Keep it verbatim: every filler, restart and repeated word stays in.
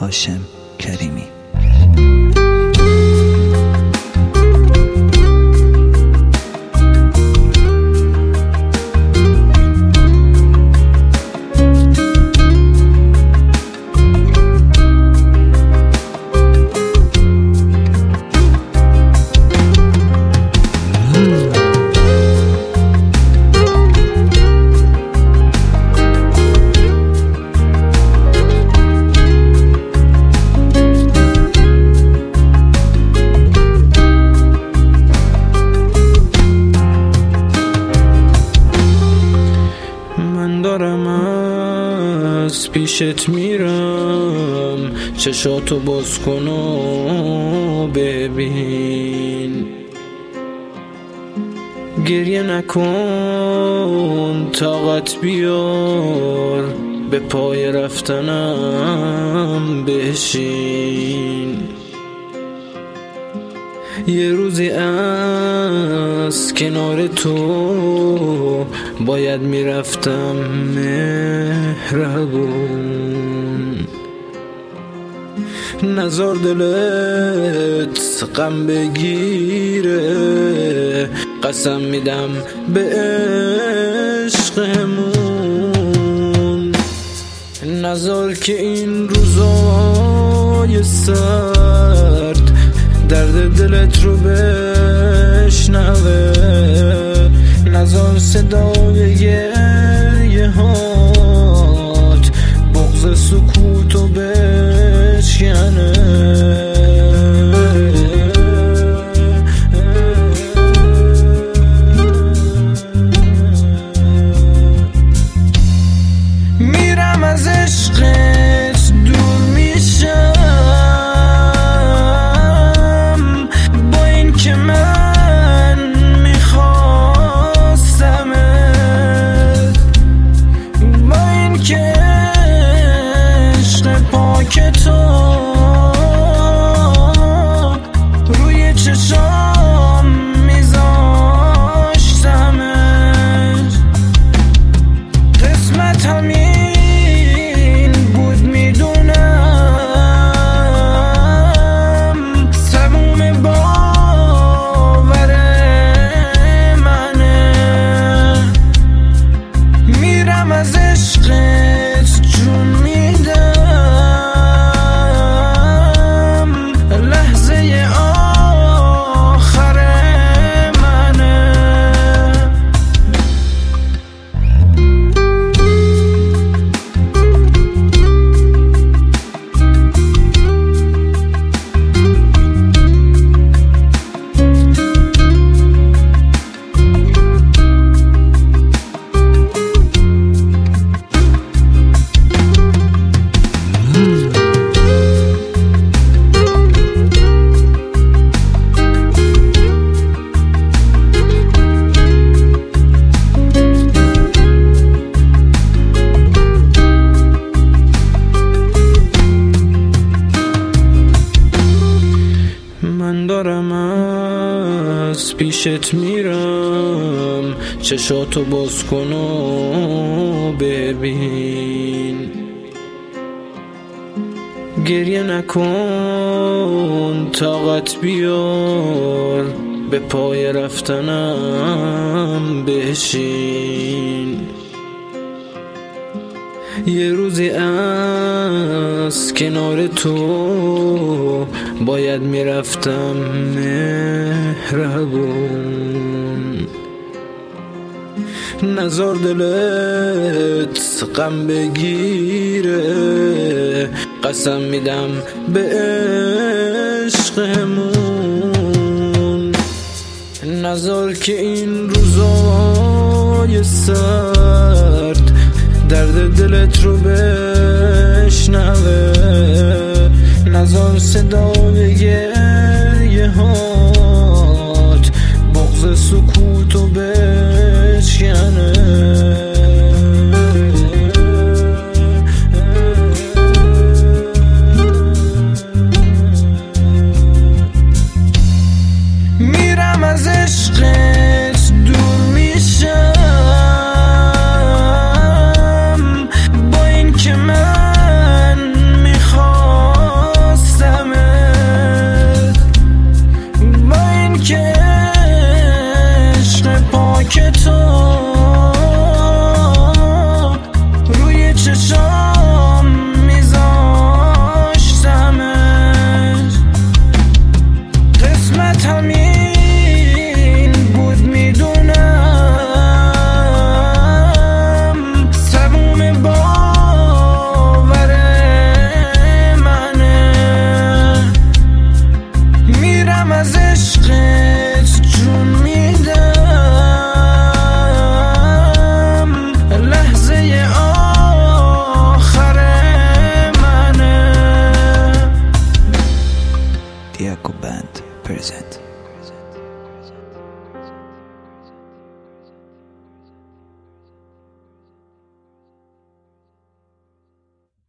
هاشم کریمی. دارم از پیشت میرم، چشاتو باز کن و ببین، گریه نکن طاقت بیار، به پای رفتنم بشین. یه روزی از کنار تو باید میرفتم مهربون، نزار دلت غم بگیره، قسم میدم به عشقمون، نزار که این روزای سرد درد دلت رو بشنوه، نزار صدای گریه هات بغض سکوتو بشکنه. میرم از عشقت دور میشم، با این که من میخواستمت، با این که عشق پاک تو روی چشام میذاشتمت، قسمت همین بود میدونم، تموم باور منه. میرم از عشقت جون میدم، لحظه آخر منه. من دارم از پیشت میرم، چشاتو باز کن و ببین، گریه نکن طاقت بیار، به پای رفتنم بشین. یه روزی از کنار تو باید میرفتم مهربون، نزار دلت غم بگیره، قسم میدم به عشقمون، نزار که این روزای سرد درد دلت رو بشنوه، نزار صدای گریه هات بغض سکوت